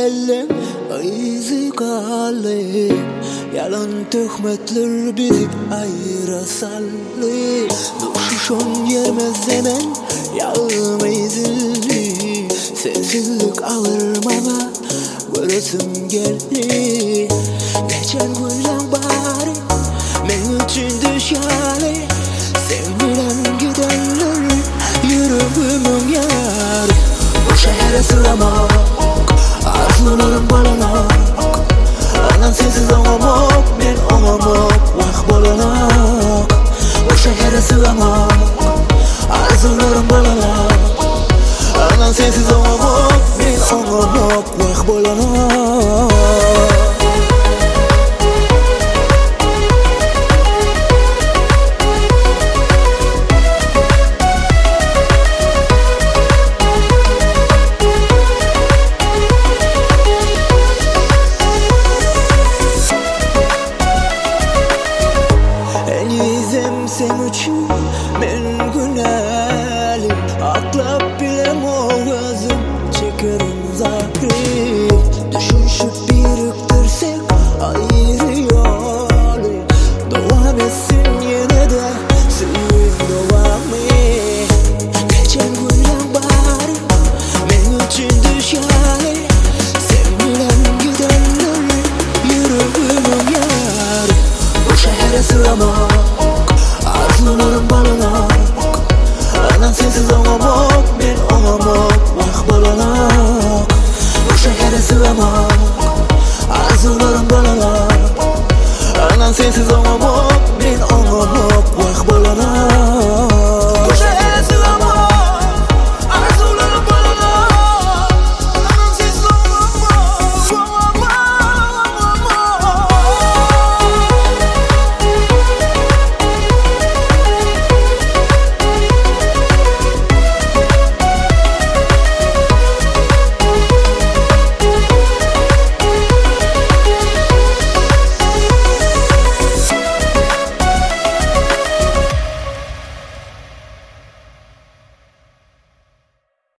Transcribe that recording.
ellen izi kallı. Yalan töhmetler bizi ayırasallı. Duşuşon yermez hemen yağmayızlı. Sensizlik alır bana göresim geldi. Geçen günden bari men için düşali. Sen bilen gidenler yürümümün yar. Bu şehre sığamak, arzularım balanak. Anan sensiz ağlamak, men ağlamak, vah balanak. Bu şehre sığamak, arzularım balanak. Anan sensiz ağlamak, men ağlamak, vah balanak. Sen için ben günahlı. Aklap bilem oğazım çekerim zahri. Düşünüşüp biriktirsek ayrı yolu. Devam etsin yine de suyun devamı. Geçen günden bari men için düşali. Sen bilen gidenler yürümün yar. Bu şehre sığamak, arzularım balanak. Anan sensiz ağlamak, men ağlamak, vah balanak. Bu şehre sığamak, arzularım balanak. Anan sensiz ağlamak,